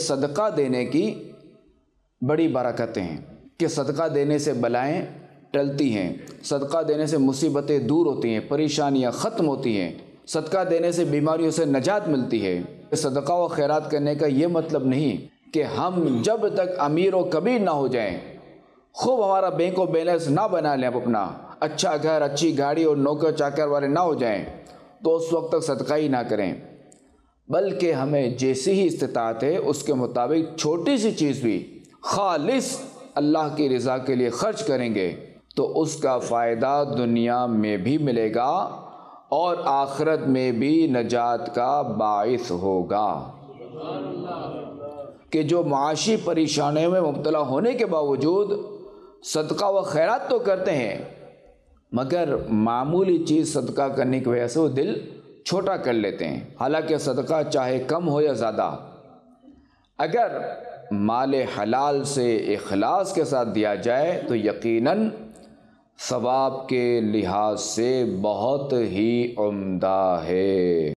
صدقہ دینے کی بڑی برکتیں ہیں، کہ صدقہ دینے سے بلائیں ٹلتی ہیں، صدقہ دینے سے مصیبتیں دور ہوتی ہیں، پریشانیاں ختم ہوتی ہیں، صدقہ دینے سے بیماریوں سے نجات ملتی ہے۔ صدقہ و خیرات کرنے کا یہ مطلب نہیں کہ ہم جب تک امیر و کبیر نہ ہو جائیں، خوب ہمارا بینک و بیلنس نہ بنا لیں، اپنا اچھا گھر، اچھی گاڑی اور نوکر چاکر والے نہ ہو جائیں تو اس وقت تک صدقہ ہی نہ کریں، بلکہ ہمیں جیسی ہی استطاعت ہے اس کے مطابق چھوٹی سی چیز بھی خالص اللہ کی رضا کے لیے خرچ کریں گے تو اس کا فائدہ دنیا میں بھی ملے گا اور آخرت میں بھی نجات کا باعث ہوگا۔ کہ جو معاشی پریشانیوں میں مبتلا ہونے کے باوجود صدقہ و خیرات تو کرتے ہیں، مگر معمولی چیز صدقہ کرنے کی وجہ سے وہ دل چھوٹا کر لیتے ہیں، حالانکہ صدقہ چاہے کم ہو یا زیادہ، اگر مال حلال سے اخلاص کے ساتھ دیا جائے تو یقیناً ثواب کے لحاظ سے بہت ہی عمدہ ہے۔